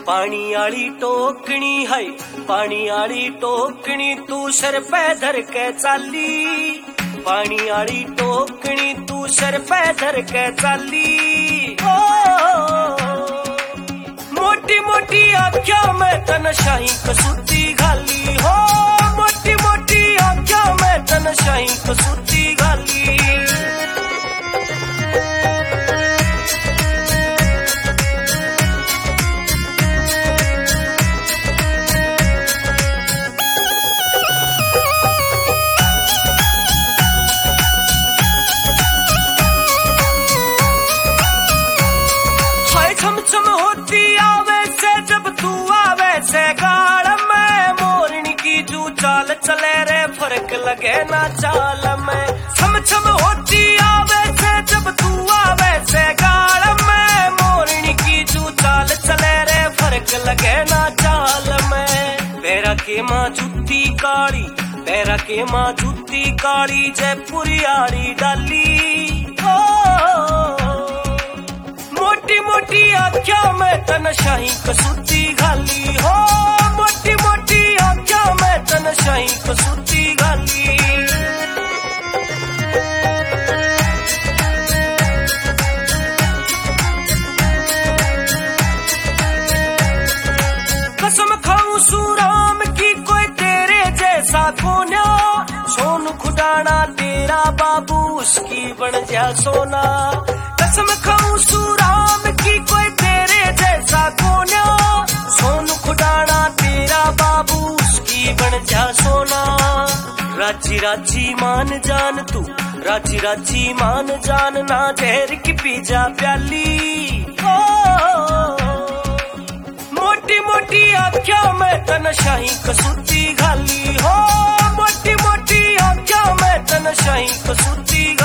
पानी आली टोकनी है, पानी आली टोकनी तू सर पे धर के चाली, पानी आली टोकनी तू सर पे धर के चाली। ओ मोटी मोटी आख्या में तन शाही कसूती घाली हो, मोटी मोटी आख्या में तन शाही कसूती घाली। छमछम होती आवे से जब तू आवे से गाल में, मोरनी की जू चाल चले रे फर्क लगे ना चाल में। छमछम होती आवे से जब तू आवे से गाल में, मोरनी की जू चाल चले रे फर्क लगे ना चाल में। पैरा के माँ जूती काली, पैरा के माँ जूती काली जयपुरी आड़ी डाली। मोटी मोटी आख्या में तन शाही कसूती घाली हो, मोटी मोटी आख्या में तन शाही कसूती घाली। कसम खाऊं सूराम की कोई तेरे जैसा कोन्या, सोनू खुडाना तेरा बाबू उसकी बन जा सोना। कसम खाऊं सूराम की कोई तेरे जैसा कोन्या, सोनू खुडाना तेरा बाबू उसकी बन जा सोना। राजी राजी मान जान तू, राजी राजी मान जान ना जहर की पी जा प्याली। ओ मोटी मोटी आख्या में तन शाही कसूती घाली हो, मोटी मोटी आख्या में तन शाही कसूती घाली।